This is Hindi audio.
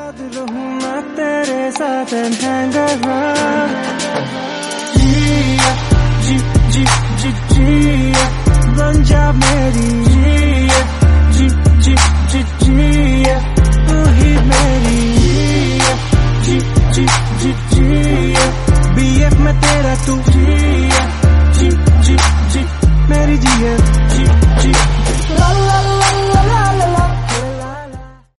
याद रहूं मैं तेरे साथ हैंग जिया जी जी जी जिया बन जा मेरी जिया जी जी जी जिया तू ही मेरी जिया जी जी जी जिया BF में तेरा तू